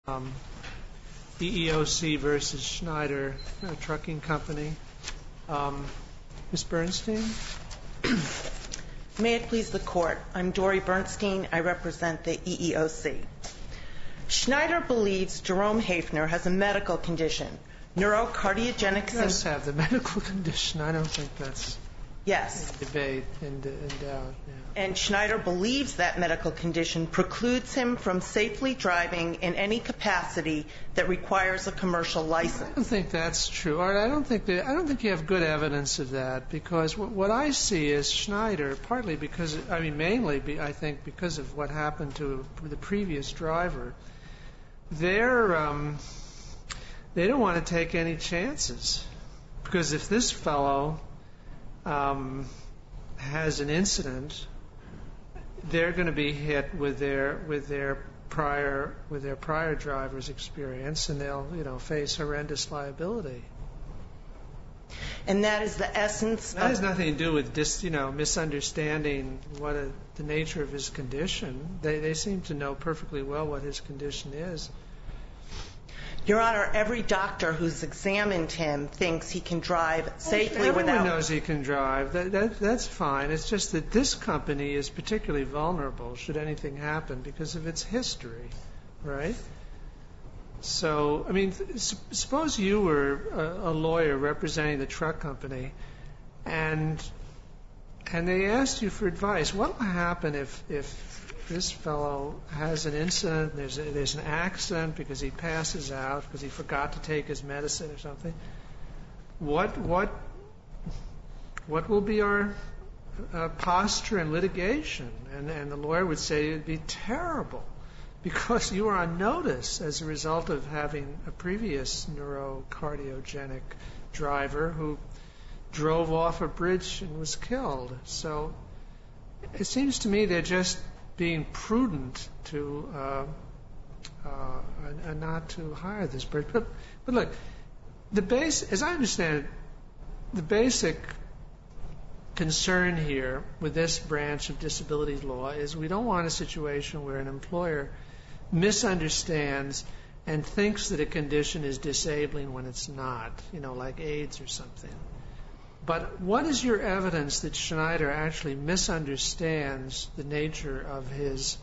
EEOC versus Schneider Trucking Company. Ms. Bernstein? May it please the Court, I'm Dory Bernstein. I represent the EEOC. Schneider believes Jerome Hafner has a medical condition, neurocardiogenic syndrome. He does have the medical condition. I don't think that's debate and doubt. Yeah. And Schneider believes that medical condition precludes him from safely driving in any capacity that requires a commercial license. I don't think that's true. I don't think you have good evidence of that, because what I see is Schneider, partly because, mainly, I think, because of what happened to the previous driver. They don't want to take any chances, because if this fellow has an incident, they're going to be hit with their prior driver's experience, and they'll face horrendous liability. And that is the essence. That has nothing to do with misunderstanding the nature of his condition. They seem to know perfectly well what his condition is. Your Honor, every doctor who's examined him thinks he can drive safely without... Everyone knows he can drive. That's fine. It's just that this company is particularly vulnerable should anything happen because of its history, right? So, suppose you were a lawyer representing the truck company, and they asked you for advice. What will happen if this fellow has an incident, there's an accident because he passes out, because he forgot to take his medicine or something? What will be our posture in litigation? And the lawyer would say it would be terrible, because you are on notice as a result of having a previous neurocardiogenic driver who drove off a bridge and was killed. So it seems to me they're just being prudent to not to hire this person. But look, as I understand it, the basic concern here with this branch of disability law is we don't want a situation where an employer misunderstands and thinks that a condition is disabling when it's not, like AIDS or something. But what is your evidence that Schneider actually misunderstands the nature of his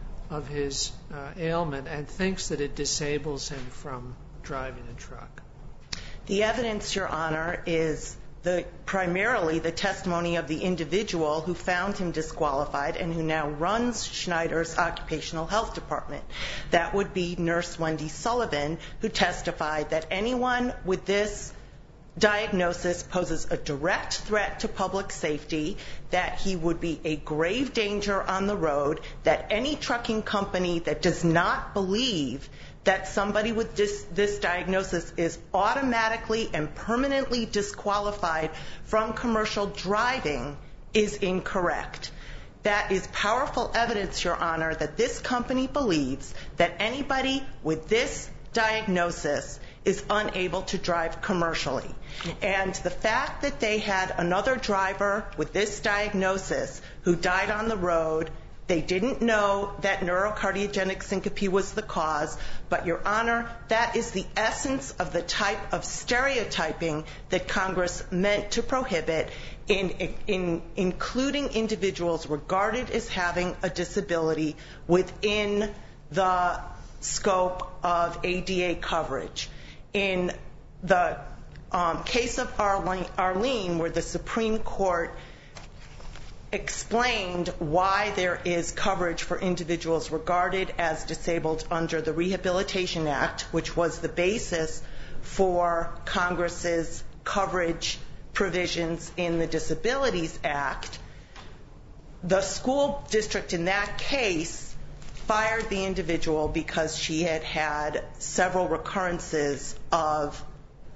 ailment and thinks that it disables him from driving a truck? The evidence, Your Honor, is primarily the testimony of the individual who found him disqualified and who now runs Schneider's occupational health department. That would be Nurse Wendy Sullivan, who testified that anyone with this diagnosis poses a direct threat to public safety, that he would be a grave danger on the road, that any trucking company that does not believe that somebody with this diagnosis is automatically and permanently disqualified from commercial driving is incorrect. That is powerful evidence, Your Honor, that this company believes that anybody with this diagnosis is unable to drive commercially. And the fact that they had another driver with this diagnosis who died on the road, they didn't know that neurocardiogenic syncope was the cause, but, Your Honor, that is the essence of the type of stereotyping that Congress meant to prohibit in including individuals regarded as having a disability within the scope of ADA coverage. In the case of Arlene, where the Supreme Court explained why there is coverage for individuals regarded as disabled under the Rehabilitation Act, which was the basis for Congress's coverage provisions in the Disabilities Act, the school district in that case fired the individual because she had had several recurrences of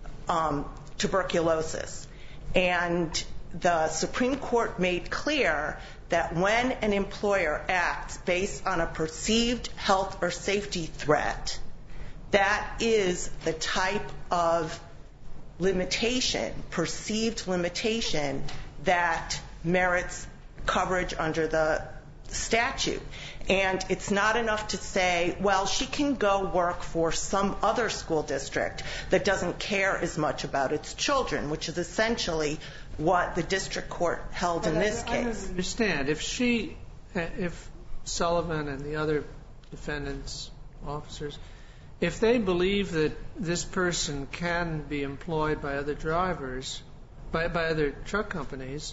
tuberculosis. And the Supreme Court made clear that when an employer acts based on a perceived health or safety threat, that is the type of limitation, perceived limitation, that merits coverage under the statute. And it's not enough to say, well, she can go work for some other school district that doesn't care as much about its children, which is essentially what the district court held in this case. I don't understand. If Sullivan and the other defendants, officers, if they believe that this person can be employed by other drivers, by other truck companies,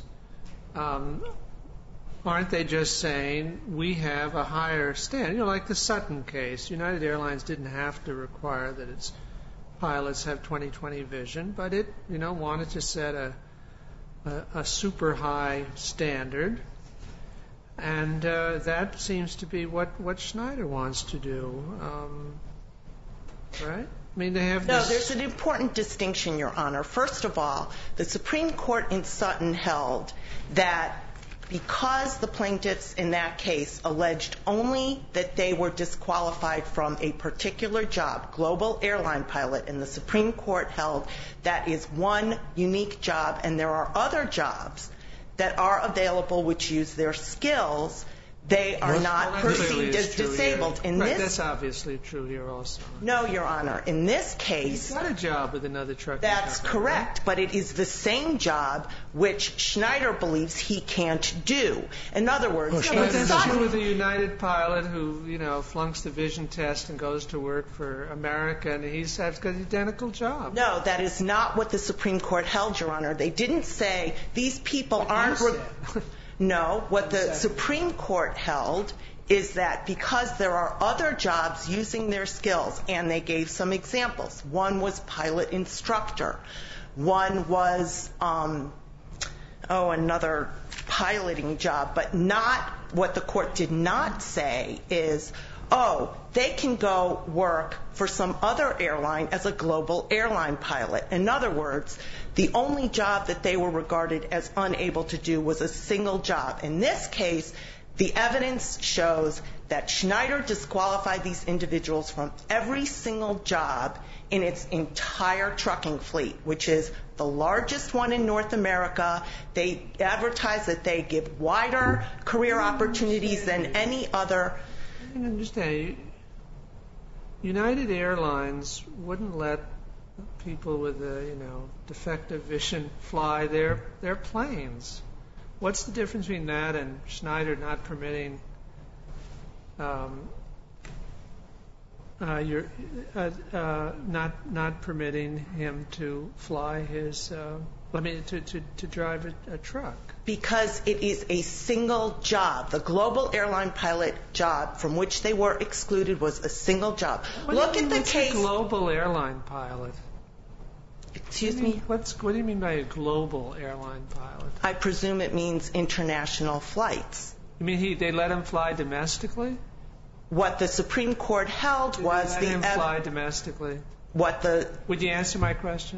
aren't they just saying we have a higher standard? Like the Sutton case, United Airlines didn't have to require that its pilots have 20/20 vision, but it wanted to set a super high standard, and that seems to be what Schneider wants to do, right? I mean, they have this... No, there's an important distinction, Your Honor. First of all, the Supreme Court in Sutton held that because the plaintiffs in that case alleged only that they were disqualified from a particular job, global airline pilot, and the Supreme Court held that is one unique job, and there are other jobs that are available which use their skills, they are not perceived as disabled. That's obviously true here also. No, Your Honor. In this case... He's got a job with another trucking That's company, correct, right? but it is the same job which Schneider believes he can't do. In other words, but that's true with a United pilot who, flunks the vision test and goes to work for America, and he's got an identical job. No, that is not what the Supreme Court held, Your Honor. They didn't say these people aren't... No, what the Supreme Court held is that because there are other jobs using their skills, and they gave some examples. One was pilot instructor. One was, another piloting job. But what the court did not say is, they can go work for some other airline as a global airline pilot. In other words, the only job that they were regarded as unable to do was a single job. In this case, the evidence shows that Schneider disqualified these individuals from every single job in its entire trucking fleet, which is the largest one in North America. They advertise that they give wider career opportunities than any other. I don't understand. United Airlines wouldn't let people with defective vision fly their planes. What's the difference between that and Schneider not permitting not permitting him to fly his to drive a truck? Because it is a single job. The global airline pilot job from which they were excluded was a single job. Look at the case. What's a global airline pilot? Excuse me? What do you mean by a global airline pilot? I presume it means international flights. You mean they let him fly domestically? What the Supreme Court held was They let him fly domestically. Would you answer my question?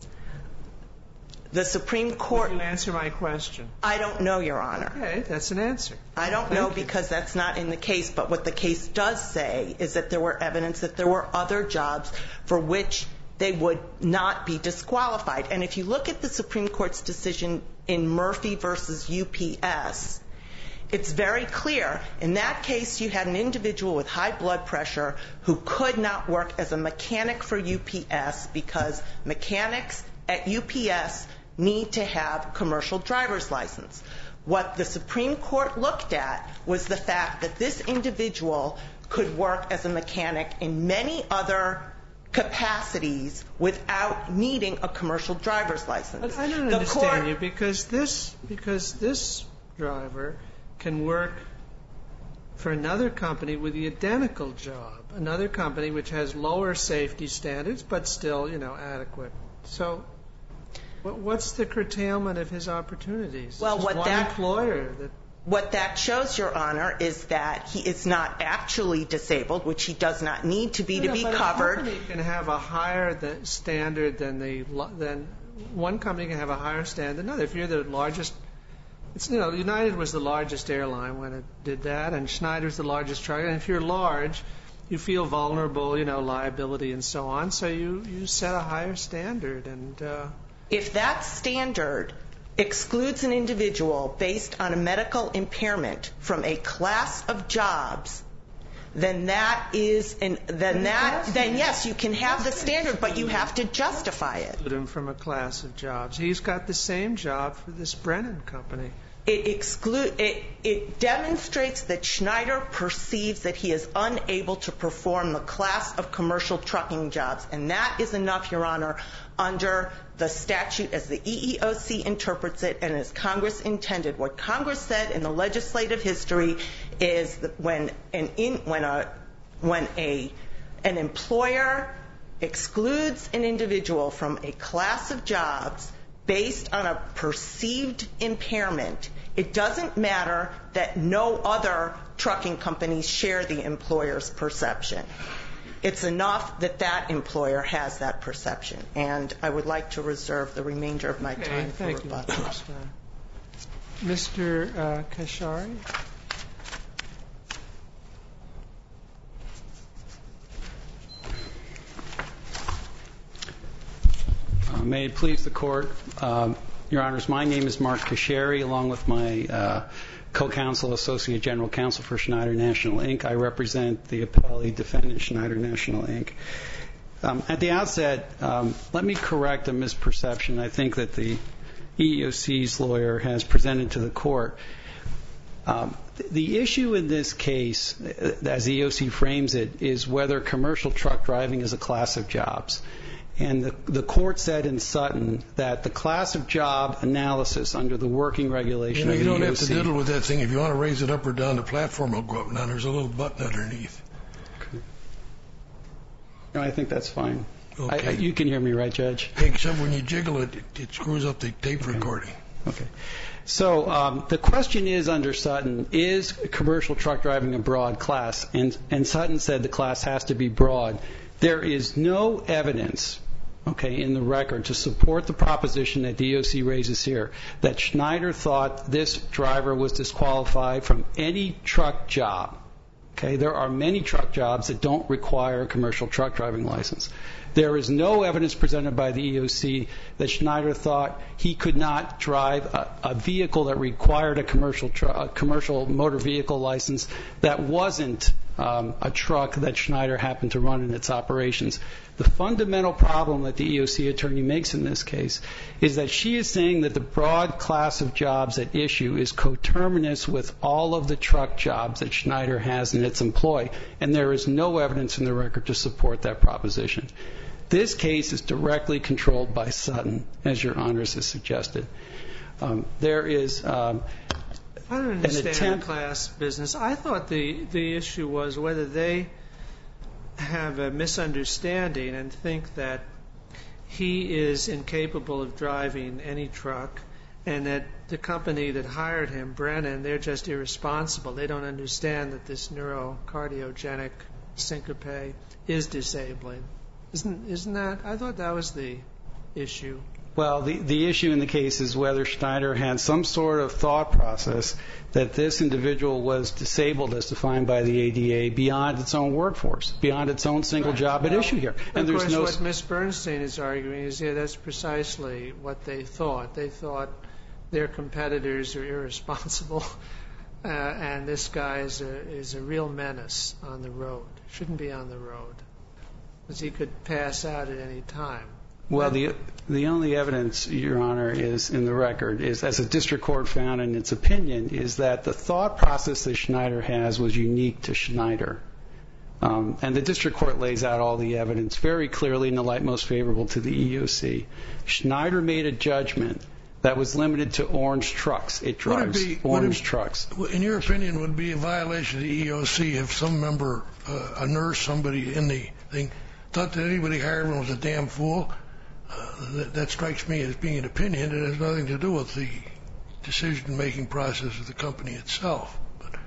The Supreme Court... Would you answer my question? I don't know, Your Honor. Okay, that's an answer. I don't know because that's not in the case, but what the case does say is that there were evidence that there were other jobs for which they would not be disqualified. And if you look at the Supreme Court's decision in Murphy versus UPS, it's very clear. In that case, you had an individual with high blood pressure who could not work as a mechanic for UPS because mechanics at UPS need to have commercial driver's license. What the Supreme Court looked at was the fact that this individual could work as a mechanic in many other capacities without needing a commercial driver's license. But I don't understand you because this driver can work for another company with the identical job, another company which has lower safety standards but still, adequate. So what's the curtailment of his opportunities? Well, What that shows, Your Honor, is that he is not actually disabled, which he does not need to be covered. A company can have a higher standard than one company can have a higher standard than another. If you're the largest, United was the largest airline when it did that, and Schneider's the largest truck. And if you're large, you feel vulnerable, liability and so on. So you set a higher standard. And if that standard excludes an individual based on a medical impairment from a class of jobs, then yes, you can have the standard, but you have to justify it. Exclude him from a class of jobs. He's got the same job for this Brennan company. It demonstrates that Schneider perceives that he is unable to perform the class of commercial trucking jobs, and that is enough, Your Honor, under the statute as the EEOC interprets it and as Congress intended. What Congress said in the legislative history is that when an employer excludes an individual from a class of jobs based on a perceived impairment, it doesn't matter that no other trucking companies share the employer's perception. It's enough that that employer has that perception. And I would like to reserve the remainder of my time for rebuttal. Mr. Kashari? May it please the Court. Your Honors, my name is Mark Kashari, along with my co-counsel, Associate General Counsel for Schneider National, Inc. I represent the appellee defendant, Schneider National, Inc. At the outset, let me correct a misperception I think that the EEOC's lawyer has presented to the Court. The issue in this case, as the EEOC frames it, is whether commercial truck driving is a class of jobs. And the Court said in Sutton that the class of job analysis under the working regulation of the EEOC... You don't have to diddle with that thing. If you want to raise it up or down, the platform will go up and down. There's a little button underneath. Okay. No, I think that's fine. Okay. You can hear me, right, Judge? Except when you jiggle it, it screws up the tape recording. Okay. So the question is under Sutton, is commercial truck driving a broad class? And Sutton said the class has to be broad. There is no evidence, in the record to support the proposition that the EEOC raises here, that Schneider thought this driver was disqualified from any truck job. Okay, there are many truck jobs that don't require a commercial truck driving license. There is no evidence presented by the EEOC that Schneider thought he could not drive a vehicle that required a commercial motor vehicle license that wasn't a truck that Schneider happened to run in its operations. The fundamental problem that the EEOC attorney makes in this case is that she is saying that the broad class of jobs at issue is coterminous with all of the truck jobs that Schneider has in its employ, and there is no evidence in the record to support that proposition. This case is directly controlled by Sutton, as Your Honors has suggested. There is I don't understand the class business. I thought the issue was whether they have a misunderstanding and think that he is incapable of driving any truck and that the company that hired him, Brennan, they're just irresponsible. They don't understand that this neurocardiogenic syncope is disabling. Isn't that? I thought that was the issue. Well, the issue in the case is whether Schneider had some sort of thought process that this individual was disabled as defined by the ADA beyond its own workforce, beyond its own single job at issue here. And of course, what Ms. Bernstein is arguing is, that's precisely what they thought. They thought their competitors are irresponsible, and this guy is a real menace on the road. Shouldn't be on the road, because he could pass out at any time. Well, the only evidence, Your Honor, is in the record, is as a district court found in its opinion, is that the thought process that Schneider has was unique to Schneider. And the district court lays out all the evidence very clearly in the light most favorable to the EEOC. Schneider made a judgment that was limited to orange trucks. It drives orange trucks. In your opinion, would it be a violation of the EEOC if some member, a nurse, somebody in the thing, thought that anybody hired him was a damn fool? That strikes me as being an opinion. It has nothing to do with the decision-making process of the company itself.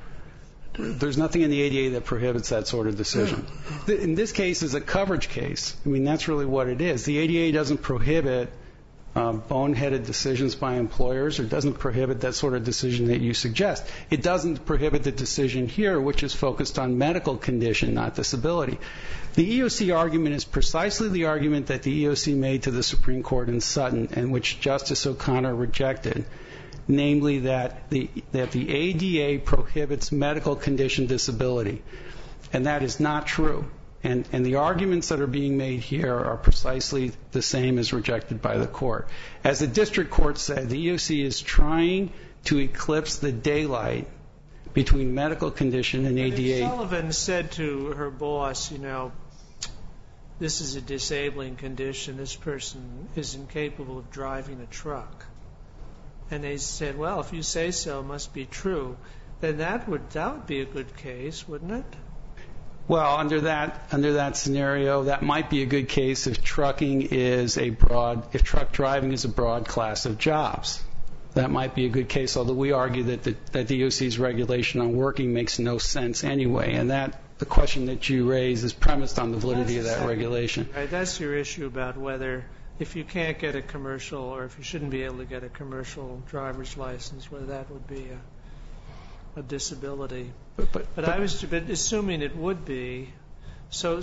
There's nothing in the ADA that prohibits that sort of decision. In this case, it's a coverage case. I mean, that's really what it is. The ADA doesn't prohibit boneheaded decisions by employers, or doesn't prohibit that sort of decision that you suggest. It doesn't prohibit the decision here, which is focused on medical condition, not disability. The EEOC argument is precisely the argument that the EEOC made to the Supreme Court in Sutton, and which Justice O'Connor rejected, namely that the ADA prohibits medical condition disability. And that is not true. And the arguments that are being made here are precisely the same as rejected by the court. As the district court said, the EEOC is trying to eclipse the daylight between medical condition and ADA. If Sullivan said to her boss, this is a disabling condition, this person is incapable of driving a truck, and they said, well, if you say so, it must be true, then that would be a good case, wouldn't it? Well, under that scenario, that might be a good case if truck driving is a broad class of jobs. That might be a good case, although we argue that the EEOC's regulation on working makes no sense anyway, and the question that you raise is premised on the validity of that regulation. Right, that's your issue about whether, if you can't get a commercial, or if you shouldn't be able to get a commercial driver's license, whether that would be a disability. But I was assuming it would be. So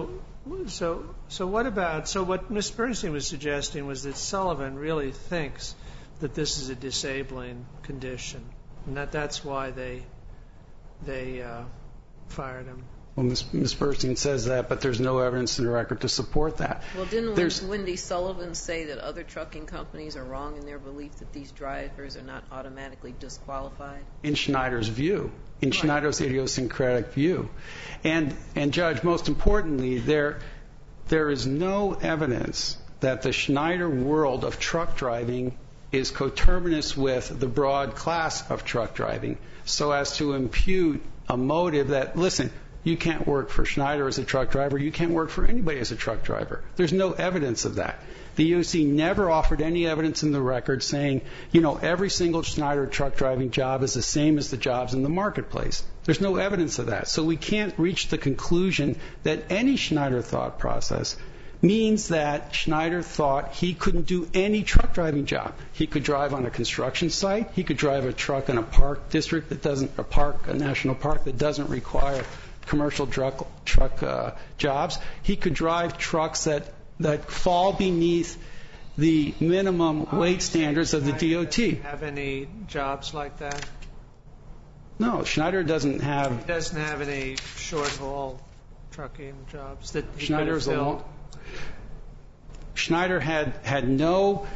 what Ms. Bernstein was suggesting was that Sullivan really thinks that this is a disabling condition, and that's why they fired him. Well, Ms. Bernstein says that, but there's no evidence in the record to support that. Well, didn't Wendy Sullivan say that other trucking companies are wrong in their belief that these drivers are not automatically disqualified? In Schneider's view, in Schneider's idiosyncratic view. And Judge, most importantly, there is no evidence that the Schneider world of truck driving is coterminous with the broad class of truck driving, so as to impute a motive that, listen, you can't work for Schneider as a truck driver, you can't work for anybody as a truck driver. There's no evidence of that. The EEOC never offered any evidence in the record saying, every single Schneider truck driving job is the same as the jobs in the marketplace. There's no evidence of that. So we can't reach the conclusion that any Schneider thought process means that Schneider thought he couldn't do any truck driving job. He could drive on a construction site, he could drive a truck in a park district a national park that doesn't require commercial truck jobs. He could drive trucks that fall beneath the minimum weight standards of the DOT. Have any jobs like that? No, Schneider doesn't have. He doesn't have any short haul trucking jobs that he could have filled. Schneider had no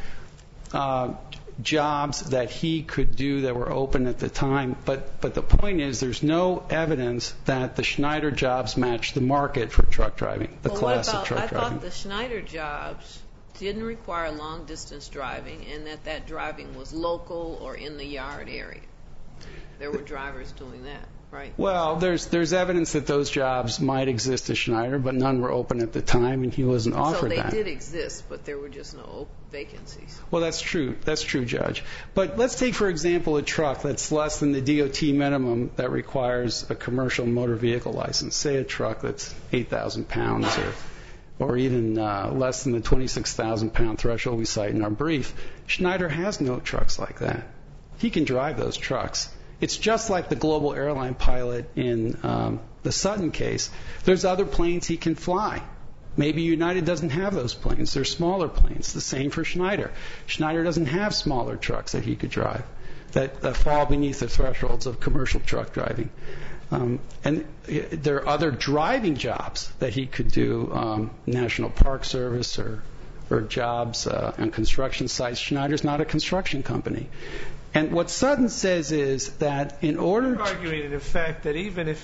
jobs that he could do that were open at the time, but the point is there's no evidence that the Schneider jobs match the market for truck driving, the class of truck driving. I thought the Schneider jobs didn't require long distance driving, and that driving was local or in the yard area. There were drivers doing that, right? Well, there's evidence that those jobs might exist at Schneider, but none were open at the time, and he wasn't offered that. So they did exist, but there were just no vacancies. Well, that's true. That's true, Judge. But let's take, for example, a truck that's less than the DOT minimum that requires a commercial motor vehicle license. Say a truck that's 8,000 pounds or even less than the 26,000-pound threshold we cite in our brief. Schneider has no trucks like that. He can drive those trucks. It's just like the global airline pilot in the Sutton case. There's other planes he can fly. Maybe United doesn't have those planes. They're smaller planes. The same for Schneider. Schneider doesn't have smaller trucks that he could drive that fall beneath the thresholds of commercial truck driving. And there are other driving jobs that he could do, National Park Service or jobs on construction sites. Schneider's not a construction company. And what Sutton says is that in order You're arguing, in effect, that even if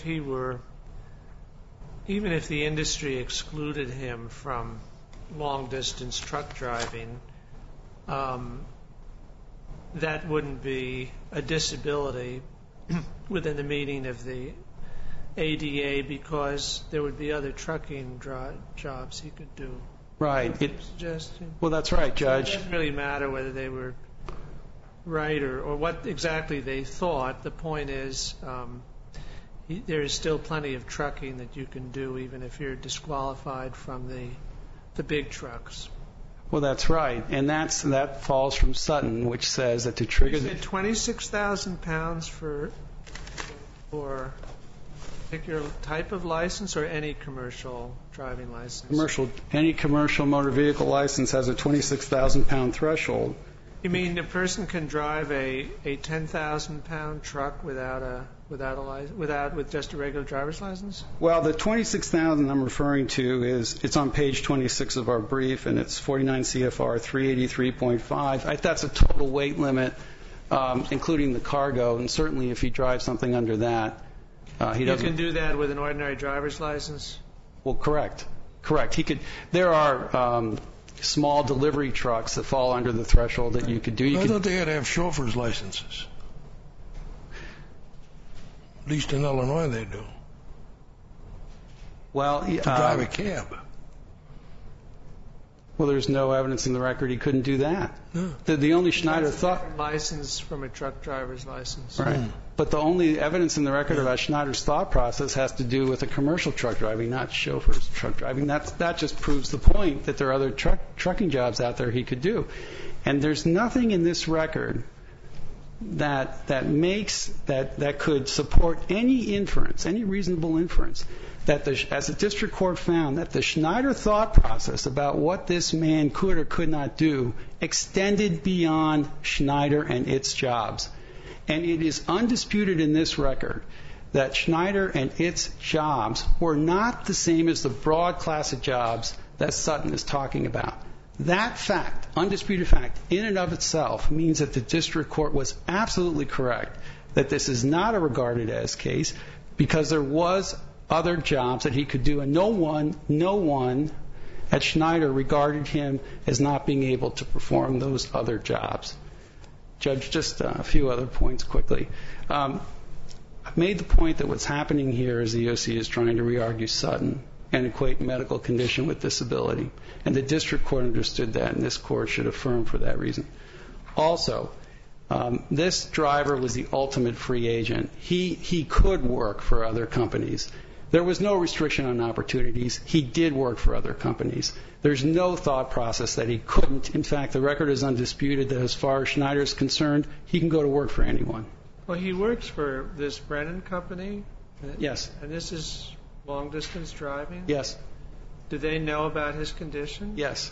the industry excluded him from long-distance truck driving, that wouldn't be a disability within the meaning of the ADA because there would be other trucking jobs he could do. Right. Suggestion. Well, that's right, Judge. It doesn't really matter whether they were right or what exactly they thought. The point is there is still plenty of trucking that you can do even if you're disqualified from the big trucks. Well, that's right, and that falls from Sutton, which says that to trigger... You said 26,000 pounds for a particular type of license or any commercial driving license? Any commercial motor vehicle license has a 26,000-pound threshold. You mean a person can drive a 10,000-pound truck with just a regular driver's license? Well, the 26,000 I'm referring to it's on page 26 of our brief, and it's 49 CFR 383.5. That's a total weight limit, including the cargo, and certainly if he drives something under that, he doesn't. You can do that with an ordinary driver's license? Well, correct. He could. There are small delivery trucks that fall under the threshold that you could do. I thought they had to have chauffeur's licenses. At least in Illinois they do. Well, to drive a cab. Well, there's no evidence in the record he couldn't do that. No. The only Schneider thought... license from a truck driver's license. Right. But the only evidence in the record about Schneider's thought process has to do with a commercial truck driving, not chauffeur's truck driving. That just proves the point that there are other trucking jobs out there he could do. And there's nothing in this record that could support any inference, any reasonable inference, that as the district court found, that the Schneider thought process about what this man could or could not do extended beyond Schneider and its jobs. And it is undisputed in this record that Schneider and its jobs were not the same as the broad class of jobs that Sutton is talking about. That fact, undisputed fact, in and of itself means that the district court was absolutely correct that this is not a regarded as case because there was other jobs that he could do, and no one at Schneider regarded him as not being able to perform those other jobs. Judge, just a few other points quickly. I've made the point that what's happening here is the EOC is trying to re-argue Sutton and equate medical condition with disability. And the district court understood that, and this court should affirm for that reason. Also, this driver was the ultimate free agent. He could work for other companies. There was no restriction on opportunities. He did work for other companies. There's no thought process that he couldn't. In fact, the record is undisputed that as far as Schneider is concerned, he can go to work for anyone. Well, he works for this Brennan company? Yes. And this is long-distance driving? Yes. Do they know about his condition? Yes.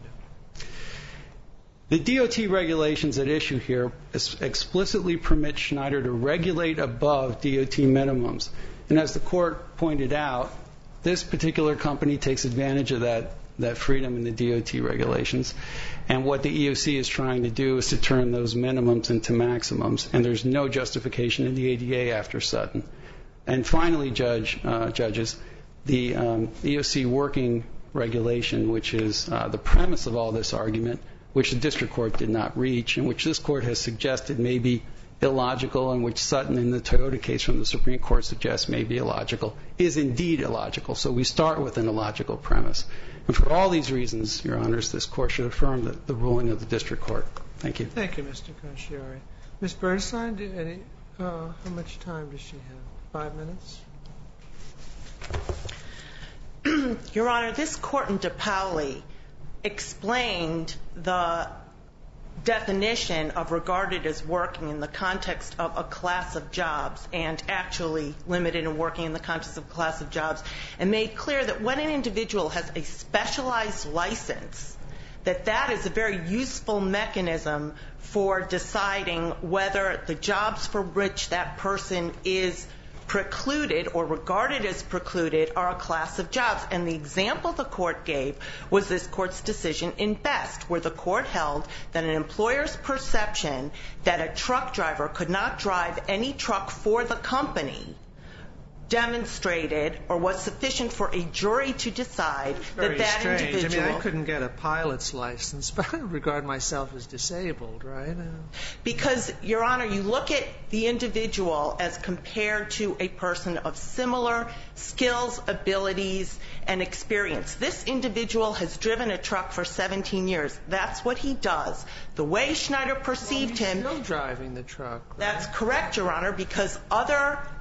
The DOT regulations at issue here explicitly permit Schneider to regulate above DOT minimums. And as the court pointed out, this particular company takes advantage of that freedom in the DOT regulations. And what the EOC is trying to do is to turn those minimums into maximums. And there's no justification in the ADA after Sutton. And finally, judges, the EOC working regulation, which is the premise of all this argument, which the district court did not reach, and which this court has suggested may be illogical, and which Sutton in the Toyota case from the Supreme Court suggests may be illogical, is indeed illogical. So we start with an illogical premise. And for all these reasons, Your Honors, this court should affirm the ruling of the district court. Thank you. Thank you, Mr. Casciari. Ms. Bernstein, how much time does she have? 5 minutes? Your Honor, this court in DePauli explained the definition of regarded as working in the context of a class of jobs and actually limited in working in the context of a class of jobs, and made clear that when an individual has a specialized license, that is a very useful mechanism for deciding whether the jobs for which that person is precluded or regarded as precluded are a class of jobs. And the example the court gave was this court's decision in Best, where the court held that an employer's perception that a truck driver could not drive any truck for the company demonstrated or was sufficient for a jury to decide that individual... I mean, I couldn't get a pilot's license, but I regard myself as disabled, right? Because, Your Honor, you look at the individual as compared to a person of similar skills, abilities, and experience. This individual has driven a truck for 17 years. That's what he does. The way Schneider perceived him... He's still driving the truck, right? That's correct, Your Honor, because other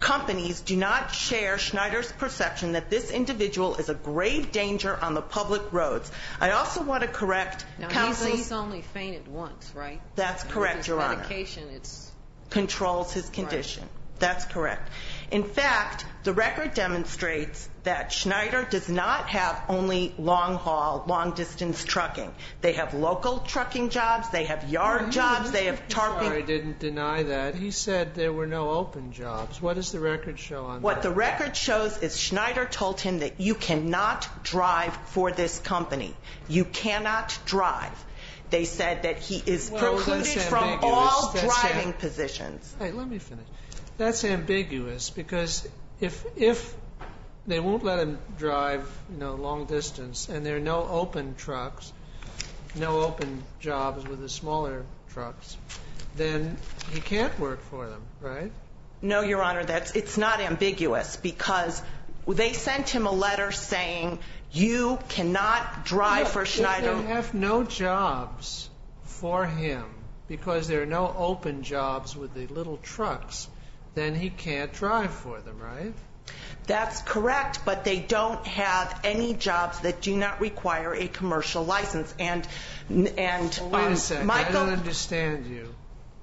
companies do not share Schneider's perception that this individual is a grave danger on the public roads. I also want to correct counsel's... He's only fainted once, right? That's correct, Your Honor. Medication, controls his condition. Right. That's correct. In fact, the record demonstrates that Schneider does not have only long-haul, long-distance trucking. They have local trucking jobs. They have yard jobs. They have tarping. Sorry, didn't deny that. He said there were no open jobs. What does the record show on that? What the record shows is Schneider told him that you cannot drive for this company. You cannot drive. They said that he is precluded from all driving positions. Hey, let me finish. That's ambiguous because if they won't let him drive, long distance, and there are no open trucks, no open jobs with the smaller trucks, then he can't work for them, right? No, Your Honor, it's not ambiguous because they sent him a letter saying you cannot drive for Schneider. If they have no jobs for him because there are no open jobs with the little trucks, then he can't drive for them, right? That's correct, but they don't have any jobs that do not require a commercial license. And wait a second. I don't understand you.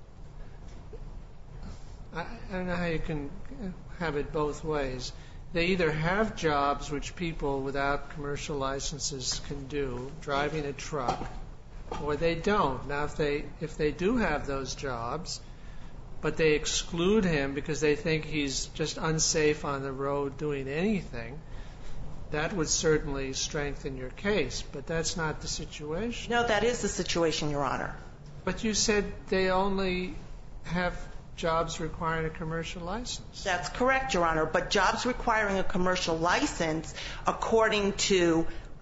I don't know how you can have it both ways. They either have jobs which people without commercial licenses can do, driving a truck, or they don't. Now, if they do have those jobs, but they exclude him because they think he's just unsafe on the road doing anything, that would certainly strengthen your case. But that's not the situation. No, that is the situation, Your Honor. But you said they only have jobs requiring a commercial license. That's correct, Your Honor. But jobs requiring a commercial license, according to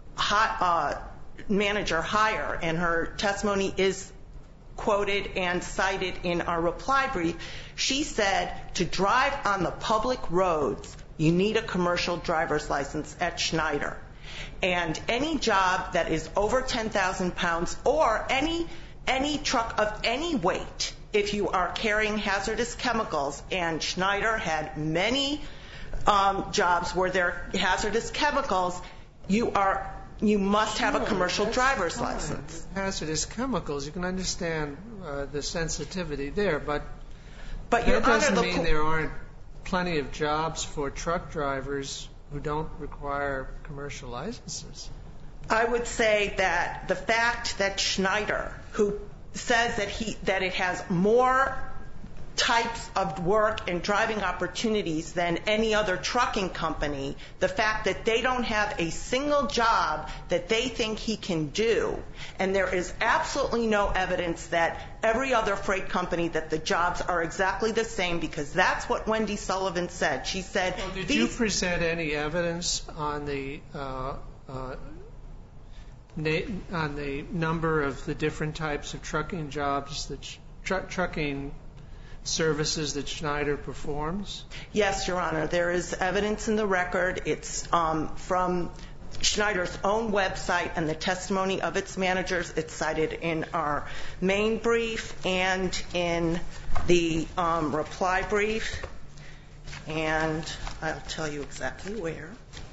Manager Heyer, and her testimony is quoted and cited in our reply brief, she said to drive on the public roads, you need a commercial driver's license at Schneider. And any job that is over 10,000 pounds or any truck of any weight, if you are carrying hazardous chemicals, and Schneider had many jobs where there are hazardous chemicals, you must have a commercial driver's license. Hazardous chemicals, you can understand the sensitivity there, but Your that doesn't Honor, mean there aren't plenty of jobs for truck drivers who don't require commercial licenses. I would say that the fact that Schneider, who says that it has more types of work and driving opportunities than any other trucking company, the fact that they don't have a single job that they think he can do, and there is absolutely no evidence that every other freight company that the jobs are exactly the same, because that's what Wendy Sullivan said. She said, did you present any evidence on the number of the different types of trucking jobs, trucking services that Schneider performs? Yes, Your Honor. There is evidence in the record. It's from Schneider's own website and the testimony of its managers. It's cited in our main brief and in the reply brief. And I'll tell you exactly where.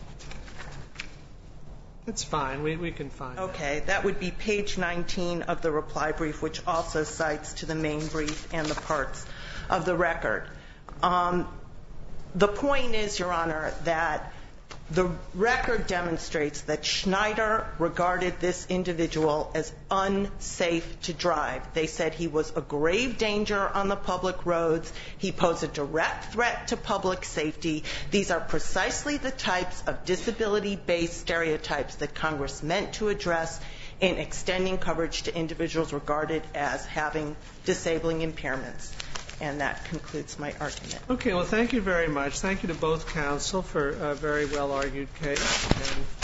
That's fine. We can find it. Okay. That would be page 19 of the reply brief, which also cites to the main brief and the parts of the record. The point is, Your Honor, that the record demonstrates that Schneider regarded this individual as unsafe to drive. They said he was a grave danger on the public roads. He posed a direct threat to public safety. These are precisely the types of disability-based stereotypes that Congress meant to address in extending coverage to individuals regarded as having disabling impairments. And that concludes my argument. Okay, well, thank you very much. Thank you to both counsel for a very well-argued case. And